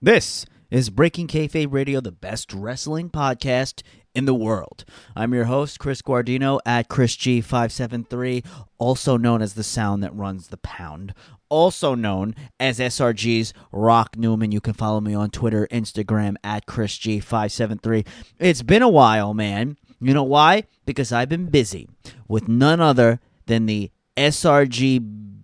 This is Breaking Kayfabe Radio, the best wrestling podcast in the world. I'm your host, Chris Guardino, at ChrisG573, also known as the sound that runs the pound, also known as SRG's Rock Newman. You can follow me on Twitter, Instagram, at ChrisG573. It's been a while, man. You know why? Because I've been busy with none other than the SRG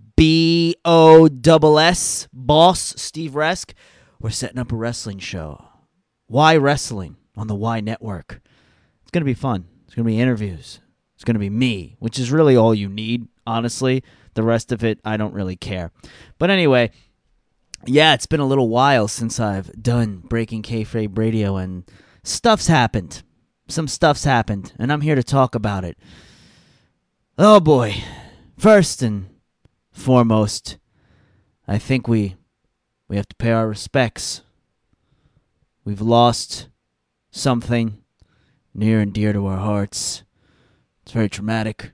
BOSS boss, Steve Resk. We're setting up a wrestling show. Why Wrestling on the Y Network. It's going to be fun. It's going to be interviews. It's going to be me, which is really all you need, honestly. The rest of it, I don't really care. But anyway, yeah, it's been a little while since I've done Breaking Kayfabe Radio, and stuff's happened. Some stuff's happened, and I'm here to talk about it. Oh, boy. First and foremost, I think we have to pay our respects. We've lost something near and dear to our hearts. It's very traumatic.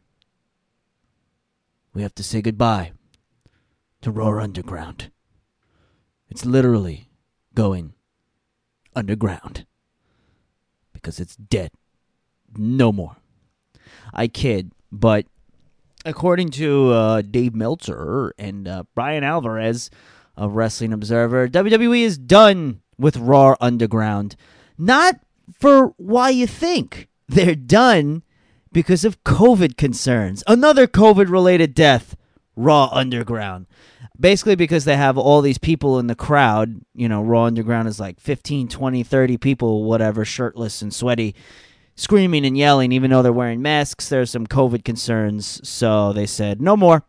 We have to say goodbye to Raw Underground. It's literally going underground because it's dead. No more. I kid, but according to Dave Meltzer and Brian Alvarez of Wrestling Observer, WWE is done with Raw Underground. Not for why you think. They're done because of COVID concerns. Another COVID-related death, Raw Underground. Basically because they have all these people in the crowd. You know, Raw Underground is like 15, 20, 30 people, whatever, shirtless and sweaty, screaming and yelling. Even though they're wearing masks, there's some COVID concerns. So they said, no more.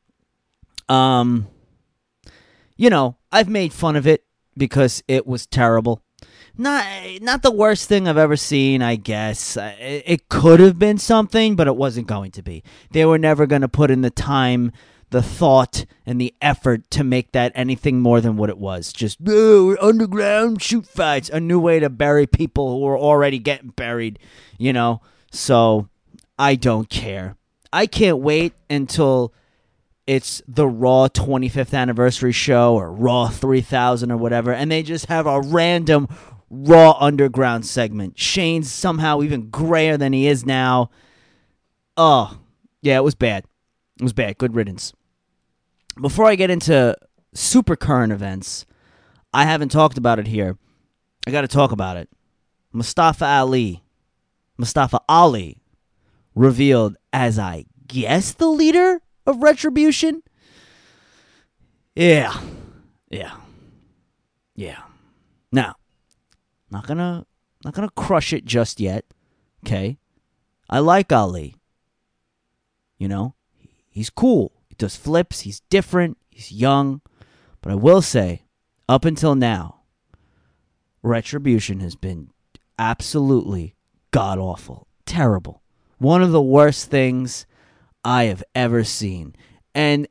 You know, I've made fun of it because it was terrible. Not the worst thing I've ever seen, I guess. It could have been something, but it wasn't going to be. They were never going to put in the time, the thought, and the effort to make that anything more than what it was. Just, we're underground, shoot fights. A new way to bury people who are already getting buried, you know. So, I don't care. I can't wait until it's the Raw 25th anniversary show or Raw 3000 or whatever, and they just have a random Raw Underground segment. Shane's somehow even grayer than he is now. Oh, yeah, it was bad. It was bad. Good riddance. Before I get into super current events, I haven't talked about it here. I got to talk about it. Mustafa Ali, revealed as, I guess, the leader of Retribution? Yeah. Now, not gonna crush it just yet. Okay? I like Ali. You know? He's cool. He does flips. He's different. He's young. But I will say, up until now, Retribution has been absolutely god-awful. Terrible. One of the worst things I have ever seen. And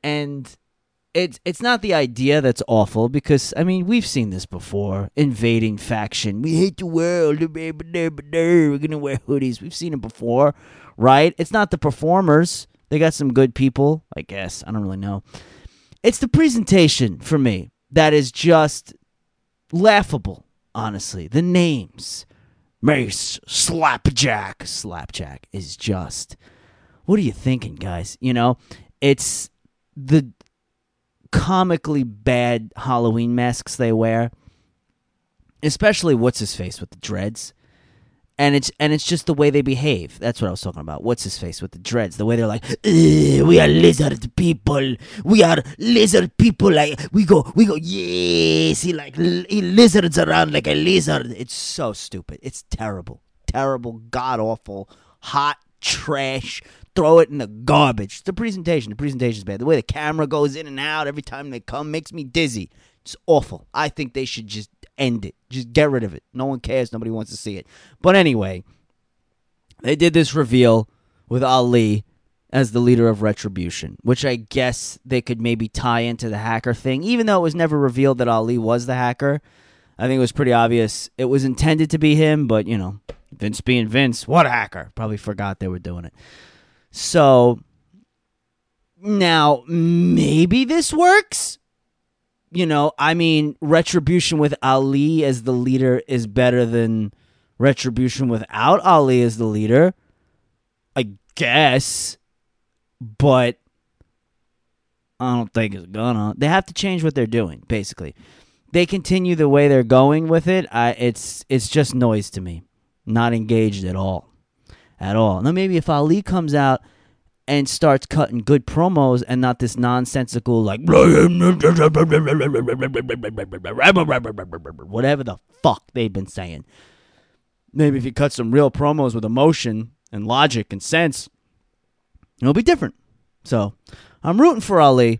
it's not the idea that's awful, because, I mean, we've seen this before. Invading faction. We hate the world. We're going to wear hoodies. We've seen it before, right? It's not the performers. They got some good people, I guess. I don't really know. It's the presentation, for me, that is just laughable, honestly. The names. Mace, Slapjack. Slapjack is just... What are you thinking, guys? You know, it's the comically bad Halloween masks they wear, especially what's-his-face with the dreads. And it's just the way they behave. That's what I was talking about. What's-his-face with the dreads. The way they're like, we are lizard people. We are lizard people. Like, we go, yes. He lizards around like a lizard. It's so stupid. It's terrible. Terrible, god-awful, hot trash. Throw it in the garbage. The presentation is bad. The way the camera goes in and out every time they come makes me dizzy. It's awful. I think they should just end it. Just get rid of it. No one cares. Nobody wants to see it. But anyway, they did this reveal with Ali as the leader of Retribution, which I guess they could maybe tie into the hacker thing, even though it was never revealed that Ali was the hacker. I think it was pretty obvious it was intended to be him, but, you know, Vince being Vince, what hacker? Probably forgot they were doing it. So, now, maybe this works? I mean, Retribution with Ali as the leader is better than Retribution without Ali as the leader, I guess. But I don't think it's gonna. They have to change what they're doing, basically. They continue the way they're going with it. It's just noise to me. Not engaged at all. At all. Now, maybe if Ali comes out and starts cutting good promos and not this nonsensical, like, whatever the fuck they've been saying. Maybe if he cuts some real promos with emotion and logic and sense, it'll be different. So, I'm rooting for Ali.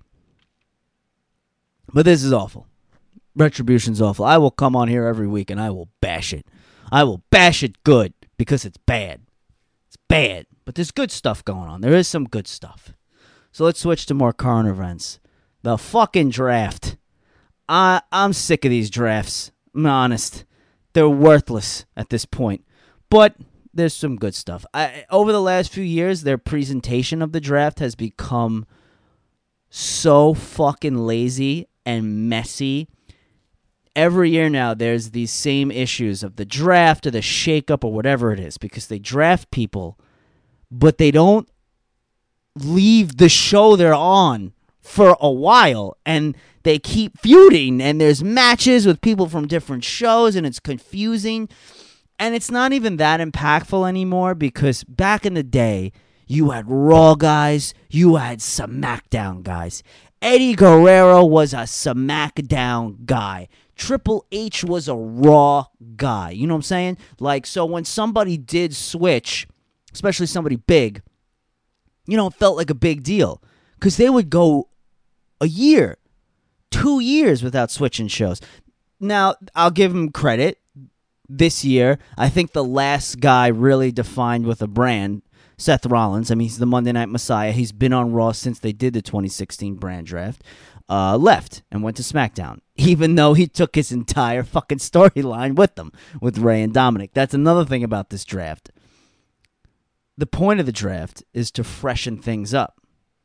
But this is awful. Retribution's awful. I will come on here every week and I will bash it. I will bash it good because it's bad. It's bad. But there's good stuff going on. There is some good stuff. So let's switch to more current events. The fucking draft. I'm sick of these drafts. I'm honest. They're worthless at this point. But there's some good stuff. Over the last few years, their presentation of the draft has become so fucking lazy and messy. Every year now, there's these same issues of the draft or the shakeup or whatever it is, because they draft people, but they don't leave the show they're on for a while, and they keep feuding, and there's matches with people from different shows, and it's confusing, and it's not even that impactful anymore, because back in the day, you had Raw guys, you had SmackDown guys. Eddie Guerrero was a SmackDown guy. Triple H was a Raw guy. You know what I'm saying? Like, so when somebody did switch, especially somebody big, it felt like a big deal. Because they would go a year, 2 years without switching shows. Now, I'll give them credit. This year, I think the last guy really defined with a brand, Seth Rollins. I mean, he's the Monday Night Messiah. He's been on Raw since they did the 2016 brand draft. Left and went to SmackDown, even though he took his entire fucking storyline with them, with Rey and Dominic. That's another thing about this draft. The point of the draft is to freshen things up.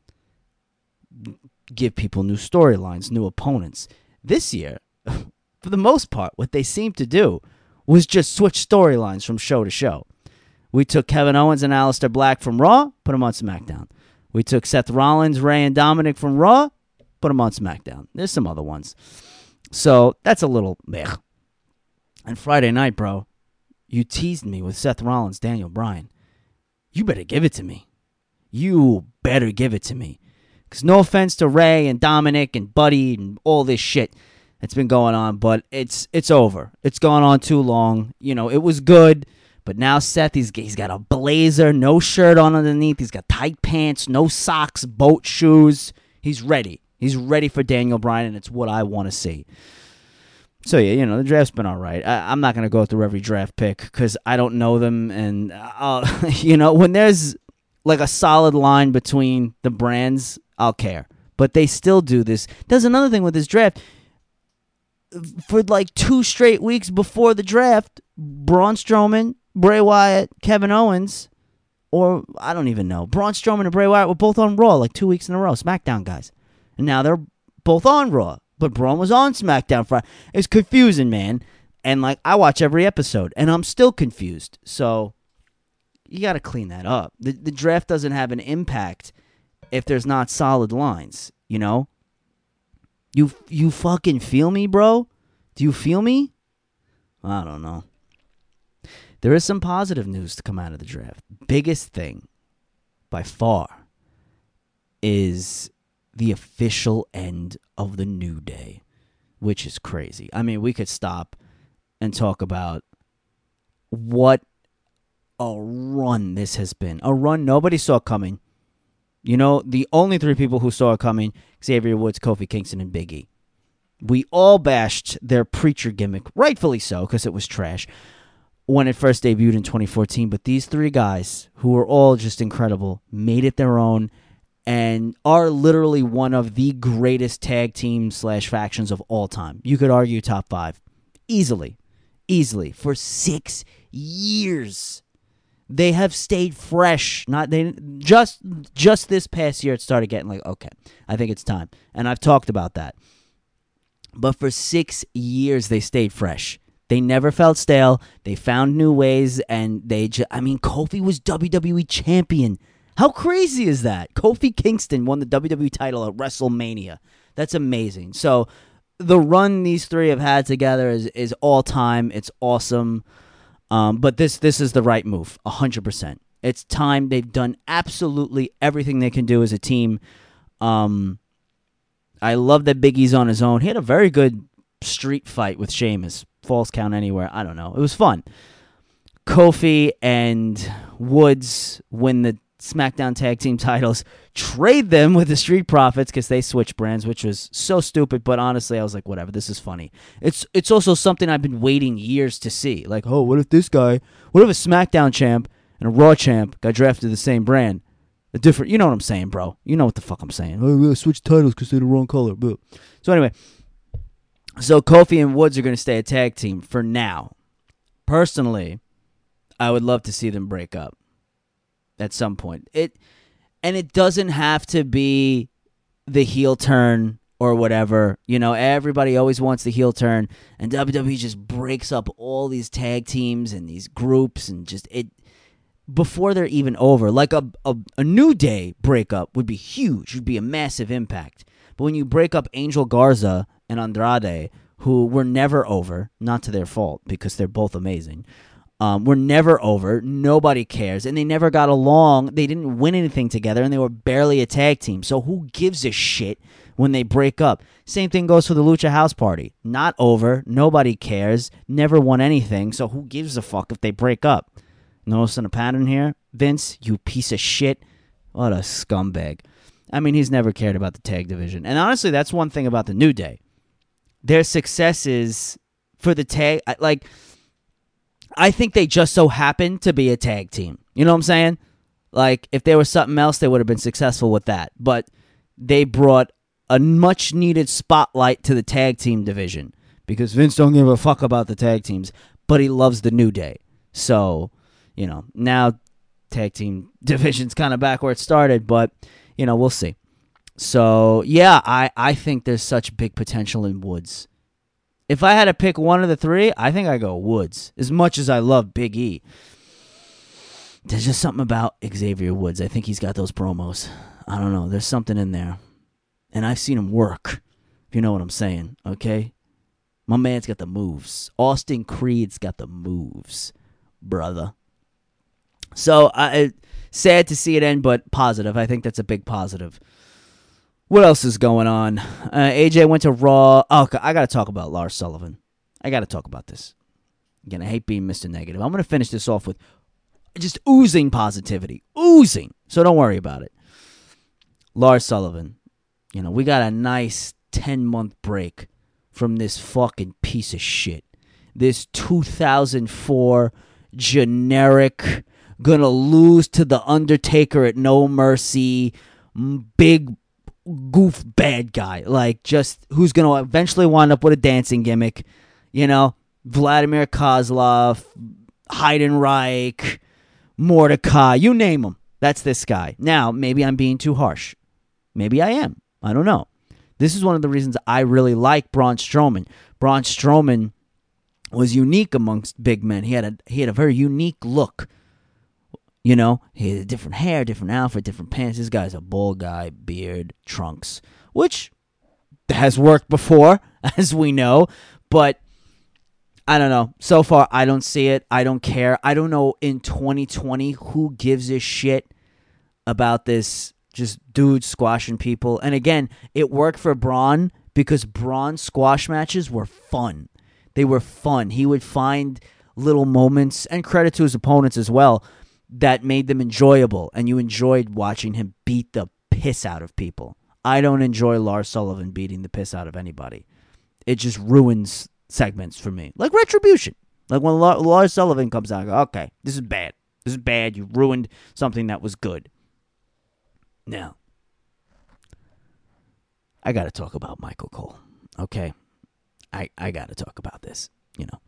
Give people new storylines, new opponents. This year, for the most part, what they seemed to do was just switch storylines from show to show. We took Kevin Owens and Aleister Black from Raw, put them on SmackDown. We took Seth Rollins, Rey, and Dominic from Raw, put them on SmackDown. There's some other ones. So that's a little meh. And Friday night, bro, you teased me with Seth Rollins, Daniel Bryan. You better give it to me. You better give it to me. Because no offense to Rey and Dominic and Buddy and all this shit that's been going on, but it's over. It's gone on too long. It was good. But now Seth, he's got a blazer, no shirt on underneath. He's got tight pants, no socks, boat shoes. He's ready. He's ready for Daniel Bryan, and it's what I want to see. So, yeah, the draft's been all right. I'm not going to go through every draft pick because I don't know them. And, when there's like a solid line between the brands, I'll care. But they still do this. There's another thing with this draft. For like 2 straight weeks before the draft, Braun Strowman, Bray Wyatt, Kevin Owens, or I don't even know. Braun Strowman and Bray Wyatt were both on Raw like 2 weeks in a row, SmackDown guys. And now they're both on Raw. But Braun was on SmackDown Friday. It's confusing, man. And I watch every episode, and I'm still confused. So you got to clean that up. The draft doesn't have an impact if there's not solid lines, You fucking feel me, bro? Do you feel me? I don't know. There is some positive news to come out of the draft. Biggest thing, by far, is the official end of the New Day, which is crazy. I mean, we could stop and talk about what a run this has been. A run nobody saw coming. The only 3 people who saw it coming, Xavier Woods, Kofi Kingston, and Big E. We all bashed their preacher gimmick, rightfully so, because it was trash, when it first debuted in 2014. But these 3 guys, who are all just incredible, made it their own and are literally one of the greatest tag team / factions of all time. You could argue top 5. Easily. For 6 years. They have stayed fresh. Just this past year, it started getting okay, I think it's time. And I've talked about that. But for 6 years, they stayed fresh. They never felt stale. They found new ways, and Kofi was WWE champion. How crazy is that? Kofi Kingston won the WWE title at WrestleMania. That's amazing. So the run these three have had together is all time. It's awesome. But this is the right move, 100%. It's time. They've done absolutely everything they can do as a team. I love that Big E's on his own. He had a very good street fight with Sheamus. Falls count anywhere. I don't know. It was fun. Kofi and Woods win the SmackDown Tag Team titles. Trade them with the Street Profits because they switched brands, which was so stupid. But honestly, I was like, whatever. This is funny. It's also something I've been waiting years to see. Like, oh, what if a SmackDown champ and a Raw champ got drafted to the same brand? A different, you know what I'm saying, bro. You know what the fuck I'm saying. Oh, we'll switch titles because they're the wrong color. Boo. So anyway, so Kofi and Woods are going to stay a tag team for now. Personally, I would love to see them break up at some point. It doesn't have to be the heel turn or whatever. You know, everybody always wants the heel turn, and WWE just breaks up all these tag teams and these groups and just it before they're even over. Like a New Day breakup would be huge. It would be a massive impact. But when you break up Angel Garza and Andrade, who were never over, not to their fault because they're both amazing, were never over, nobody cares, and they never got along, they didn't win anything together, and they were barely a tag team. So who gives a shit when they break up? Same thing goes for the Lucha House Party. Not over, nobody cares, never won anything, so who gives a fuck if they break up? Noticing a pattern here? Vince, you piece of shit. What a scumbag. I mean, he's never cared about the tag division. And honestly, that's one thing about the New Day. Their success is for the tag. Like, I think they just so happen to be a tag team. You know what I'm saying? Like, if there was something else, they would have been successful with that. But they brought a much-needed spotlight to the tag team division because Vince don't give a fuck about the tag teams, but he loves the New Day. So, you know, now tag team division's kind of back where it started, but, you know, we'll see. So, yeah, I think there's such big potential in Woods. If I had to pick one of the three, I think I go Woods. As much as I love Big E, there's just something about Xavier Woods. I think he's got those promos. I don't know. There's something in there. And I've seen him work, if you know what I'm saying, okay? My man's got the moves. Austin Creed's got the moves, brother. So, sad to see it end, but positive. I think that's a big positive. What else is going on? AJ went to Raw. Oh, I got to talk about Lars Sullivan. I got to talk about this. Again, I hate being Mr. Negative. I'm going to finish this off with just oozing positivity. Oozing. So don't worry about it. Lars Sullivan. You know, we got a nice 10-month break from this fucking piece of shit. This 2004 generic, gonna lose to The Undertaker at No Mercy, big goof bad guy. Like, just who's gonna eventually wind up with a dancing gimmick. You know, Vladimir Kozlov, Heidenreich, Mordecai, you name him. That's this guy. Now, maybe I'm being too harsh. Maybe I am. I don't know. This is one of the reasons I really like Braun Strowman. Braun Strowman was unique amongst big men. He had a very unique look. You know, he had different hair, different outfit, different pants. This guy's a bald guy, beard, trunks, which has worked before, as we know. But I don't know. So far, I don't see it. I don't care. I don't know in 2020 who gives a shit about this just dude squashing people. And again, it worked for Braun because Braun's squash matches were fun. They were fun. He would find little moments, and credit to his opponents as well, that made them enjoyable, and you enjoyed watching him beat the piss out of people. I don't enjoy Lars Sullivan beating the piss out of anybody. It just ruins segments for me. Like Retribution. Like when Lars Sullivan comes out, I go, okay, this is bad. This is bad. You ruined something that was good. Now, I got to talk about Michael Cole, okay? I got to talk about this, you know.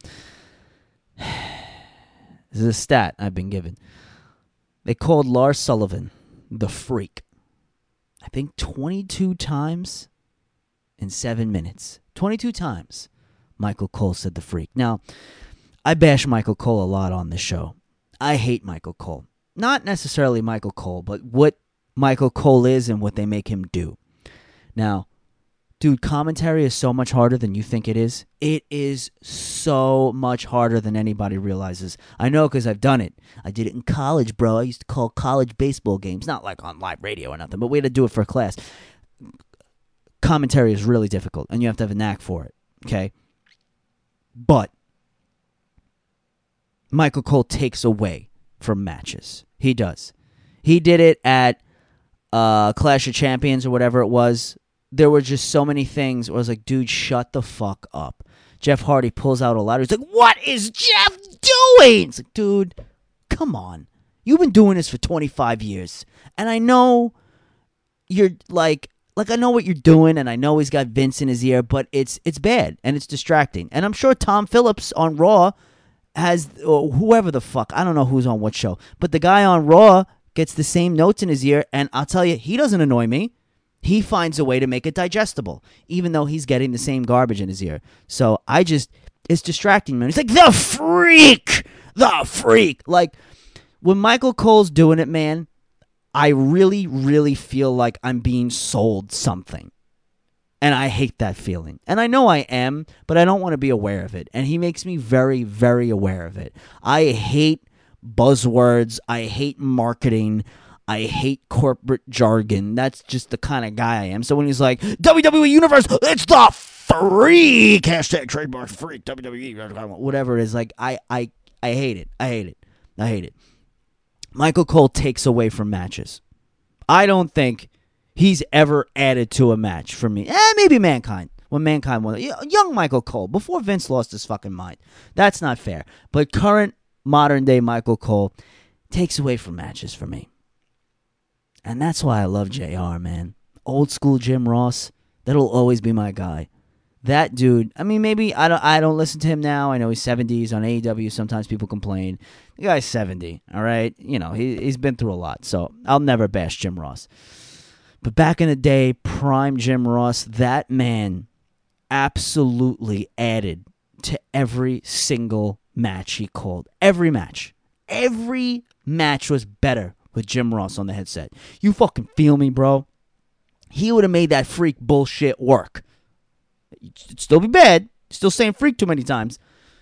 This is a stat I've been given. They called Lars Sullivan the Freak, I think 22 times in 7 minutes. 22 times Michael Cole said the freak. Now, I bash Michael Cole a lot on this show. I hate Michael Cole. Not necessarily Michael Cole, but what Michael Cole is and what they make him do. Now, dude, commentary is so much harder than you think it is. It is so much harder than anybody realizes. I know because I've done it. I did it in college, bro. I used to call college baseball games, not like on live radio or nothing, but we had to do it for a class. Commentary is really difficult, and you have to have a knack for it, okay? But Michael Cole takes away from matches. He does. He did it at Clash of Champions or whatever it was. There were just so many things where I was like, dude, shut the fuck up. Jeff Hardy pulls out a ladder. He's like, what is Jeff doing? It's like, dude, come on. You've been doing this for 25 years. And I know you're like I know what you're doing, and I know he's got Vince in his ear, but it's bad, and it's distracting. And I'm sure Tom Phillips on Raw has, or whoever the fuck, I don't know who's on what show, but the guy on Raw gets the same notes in his ear, and I'll tell you, he doesn't annoy me. He finds a way to make it digestible, even though he's getting the same garbage in his ear. So it's distracting, man. He's like, the freak. Like, when Michael Cole's doing it, man, I really, really feel like I'm being sold something. And I hate that feeling. And I know I am, but I don't want to be aware of it. And he makes me very, very aware of it. I hate buzzwords. I hate marketing. I hate corporate jargon. That's just the kind of guy I am. So when he's like, WWE Universe, it's the freak, hashtag trademark freak, WWE, whatever it is, like, I hate it. I hate it. Michael Cole takes away from matches. I don't think he's ever added to a match for me. Maybe Mankind. When Mankind won. Young Michael Cole, before Vince lost his fucking mind. That's not fair. But current, modern-day Michael Cole takes away from matches for me. And that's why I love JR, man. Old school Jim Ross. That'll always be my guy. That dude, I mean, maybe I don't listen to him now. I know he's 70s on AEW. Sometimes people complain. The guy's 70, all right? You know, he's been through a lot, so I'll never bash Jim Ross. But back in the day, prime Jim Ross, that man absolutely added to every single match he called. Every match. Every match was better with Jim Ross on the headset. You fucking feel me, bro? He would have made that freak bullshit work. It'd still be bad. Still saying freak too many times.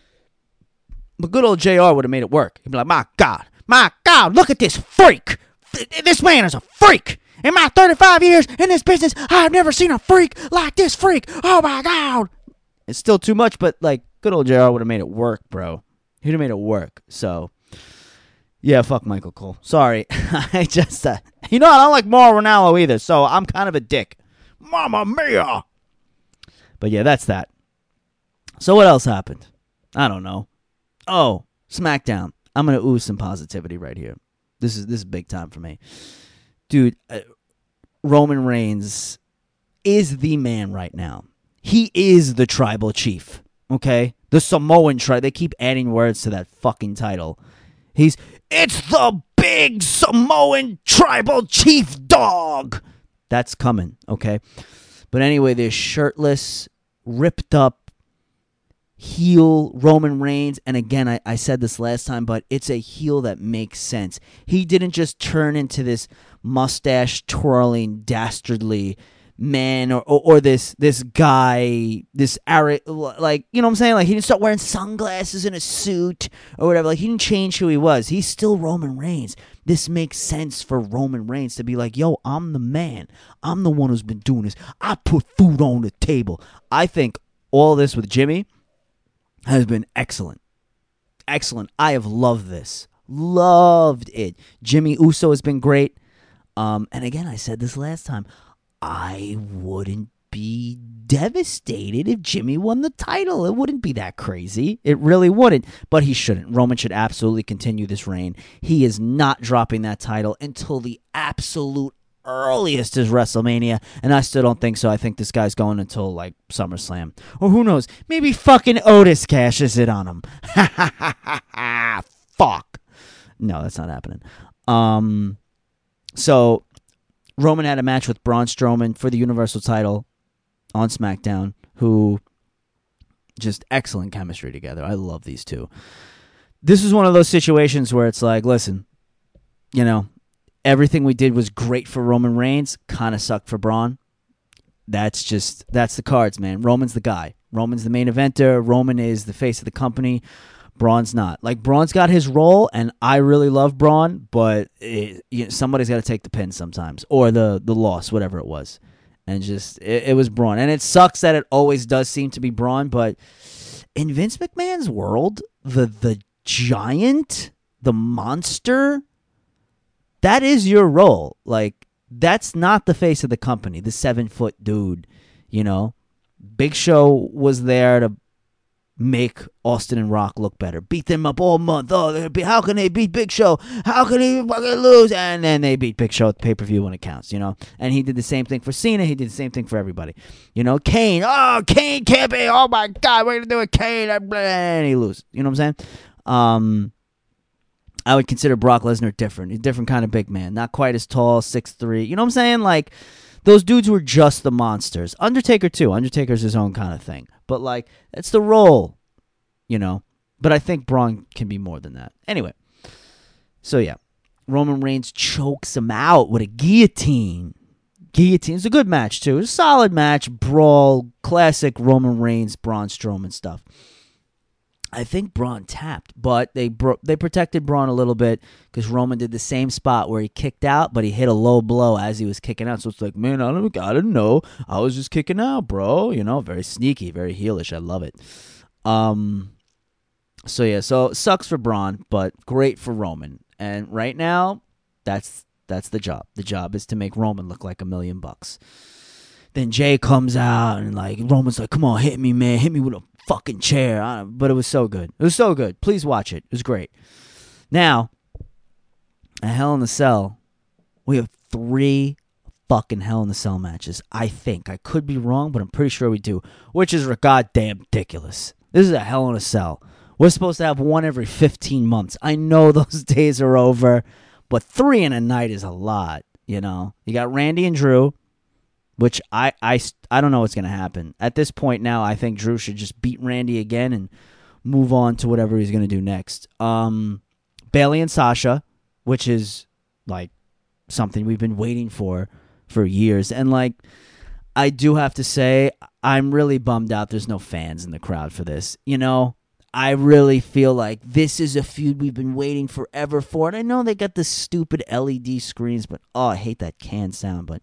But good old JR would have made it work. He'd be like, my God, look at this freak. This man is a freak. In my 35 years in this business, I've never seen a freak like this freak. Oh, my God. It's still too much, but, like, good old JR would have made it work, bro. He'd have made it work. So, yeah, fuck Michael Cole. Sorry. I just, I don't like Mauro Ranallo either, so I'm kind of a dick. Mamma mia. But yeah, that's that. So what else happened? I don't know. Oh, SmackDown. I'm going to ooze some positivity right here. This is big time for me. Dude, Roman Reigns is the man right now. He is the tribal chief, okay? The Samoan tribe. They keep adding words to that fucking title. It's the big Samoan tribal chief dog. That's coming, okay? But anyway, this shirtless, ripped up heel Roman Reigns. And again, I said this last time, but it's a heel that makes sense. He didn't just turn into this mustache twirling, dastardly man or this guy, this like, you know what I'm saying? Like, he didn't start wearing sunglasses and a suit or whatever. Like, he didn't change who he was. He's still Roman Reigns. This makes sense for Roman Reigns to be like, yo, I'm the man. I'm the one who's been doing this. I put food on the table. I think all this with Jimmy has been excellent. Excellent. I have loved this. Loved it. Jimmy Uso has been great. And again, I said this last time. I wouldn't be devastated if Jimmy won the title. It wouldn't be that crazy. It really wouldn't. But he shouldn't. Roman should absolutely continue this reign. He is not dropping that title until the absolute earliest is WrestleMania. And I still don't think so. I think this guy's going until, like, SummerSlam. Or who knows? Maybe fucking Otis cashes it on him. Fuck. No, that's not happening. So Roman had a match with Braun Strowman for the Universal title. on SmackDown who just excellent chemistry together. I love these two. This is one of those situations where it's like, listen, everything we did was great for Roman Reigns, kind of sucked for Braun. That's the cards, man. Roman's the guy. Roman's the main eventer. Roman is the face of the company. Braun's not. Like, Braun's got his role, and I really love Braun, but somebody's got to take the pin sometimes, or the loss, whatever it was. And it was Braun. And it sucks that it always does seem to be Braun, but in Vince McMahon's world, the giant, the monster, that is your role. Like, that's not the face of the company, the 7-foot dude, Big Show was there to make Austin and Rock look better. Beat them up all month. Oh, how can they beat Big Show? How can he fucking lose? And then they beat Big Show at the pay-per-view when it counts, And he did the same thing for Cena. He did the same thing for everybody. Kane. Oh, Kane can't be. Oh, my God. What are you going to do with Kane? And he loses. You know what I'm saying? I would consider Brock Lesnar different. He's a different kind of big man. Not quite as tall, 6'3". You know what I'm saying? Like, those dudes were just the monsters. Undertaker, too. Undertaker's his own kind of thing. But, like, that's the role, But I think Braun can be more than that. Anyway, so, yeah. Roman Reigns chokes him out with a guillotine. It's a good match, too. It's a solid match. Brawl. Classic Roman Reigns, Braun Strowman stuff. I think Braun tapped, but they protected Braun a little bit because Roman did the same spot where he kicked out, but he hit a low blow as he was kicking out. So it's like, man, I didn't know. I was just kicking out, bro. Very sneaky, very heelish. I love it. So it sucks for Braun, but great for Roman. And right now, that's the job. The job is to make Roman look like $1 million. Then Jay comes out and like Roman's like, come on, hit me, man. Hit me with a fucking chair. But it was so good. It was so good. Please watch it. It was great. Now, at Hell in a Cell, we have 3 fucking Hell in a Cell matches. I think. I could be wrong, but I'm pretty sure we do. Which is goddamn ridiculous. This is a Hell in a Cell. We're supposed to have one every 15 months. I know those days are over, but 3 in a night is a lot, You got Randy and Drew, which I don't know what's going to happen. At this point now, I think Drew should just beat Randy again and move on to whatever he's going to do next. Bayley and Sasha, which is like something we've been waiting for years. And like, I do have to say, I'm really bummed out there's no fans in the crowd for this. I really feel like this is a feud we've been waiting forever for. And I know they got the stupid LED screens, but I hate that canned sound. But,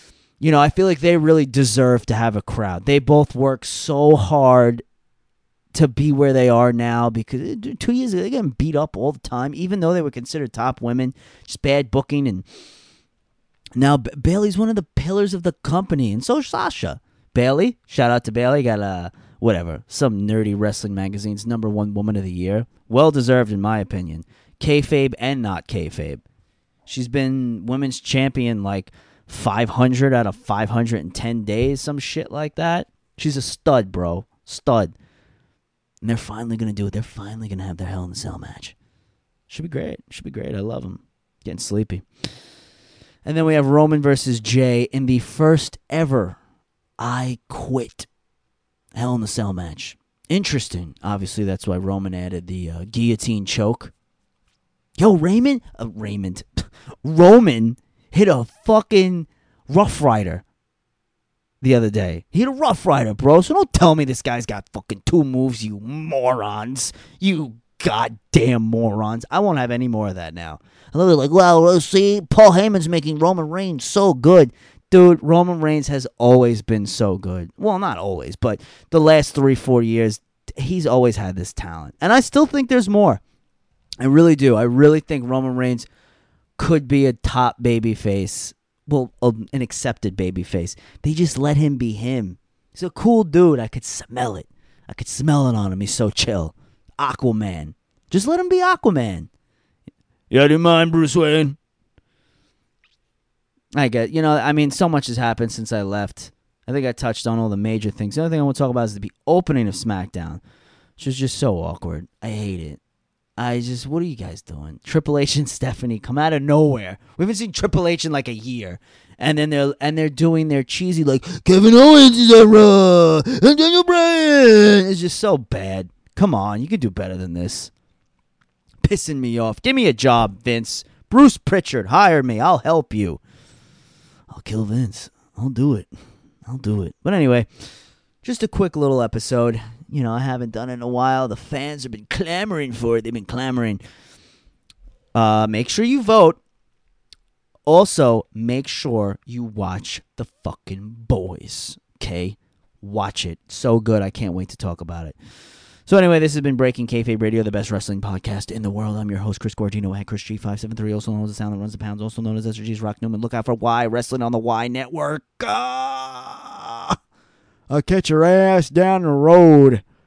I feel like they really deserve to have a crowd. They both work so hard to be where they are now because 2 years ago, they got beat up all the time, even though they were considered top women. Just bad booking. And now Bayley's one of the pillars of the company, and so is Sasha. Bayley, shout out to Bayley, got some nerdy wrestling magazine's #1 woman of the year. Well deserved, in my opinion. Kayfabe and not kayfabe. She's been women's champion like 500 out of 510 days, some shit like that. She's a stud, bro. Stud. And they're finally going to do it. They're finally going to have their Hell in a Cell match. Should be great. I love them. Getting sleepy. And then we have Roman versus Jay in the first ever I Quit Hell in a Cell match. Interesting. Obviously, that's why Roman added the guillotine choke. Yo, Roman hit a fucking Rough Rider the other day. He hit a Rough Rider, bro. So don't tell me this guy's got fucking 2 moves, you morons. You goddamn morons. I won't have any more of that now. And they're like, well, let's see, Paul Heyman's making Roman Reigns so good. Dude, Roman Reigns has always been so good. Well, not always, but the last 3-4 years, he's always had this talent. And I still think there's more. I really do. I really think Roman Reigns could be a top babyface. Well, an accepted babyface. They just let him be him. He's a cool dude. I could smell it. I could smell it on him. He's so chill. Aquaman. Just let him be Aquaman. You out of your mind, Bruce Wayne? I get, so much has happened since I left. I think I touched on all the major things. The other thing I want to talk about is the opening of SmackDown, which is just so awkward. I hate it. what are you guys doing? Triple H and Stephanie come out of nowhere. We haven't seen Triple H in like a year. And then they're doing their cheesy like Kevin Owens is on Raw and Daniel Bryan. It's just so bad. Come on, you can do better than this. Pissing me off. Give me a job, Vince. Bruce Pritchard, hire me. I'll help you. I'll kill Vince. I'll do it. But anyway, just a quick little episode. I haven't done it in a while. The fans have been clamoring for it. They've been clamoring. Make sure you vote. Also, make sure you watch The Fucking Boys. Okay? Watch it. So good. I can't wait to talk about it. So anyway, this has been Breaking Kayfabe Radio, the best wrestling podcast in the world. I'm your host, Chris Gorgino, at ChrisG573, also known as the sound that runs the pounds, also known as SRG's Rock Newman. Look out for Y Wrestling on the Y Network. I'll catch your ass down the road.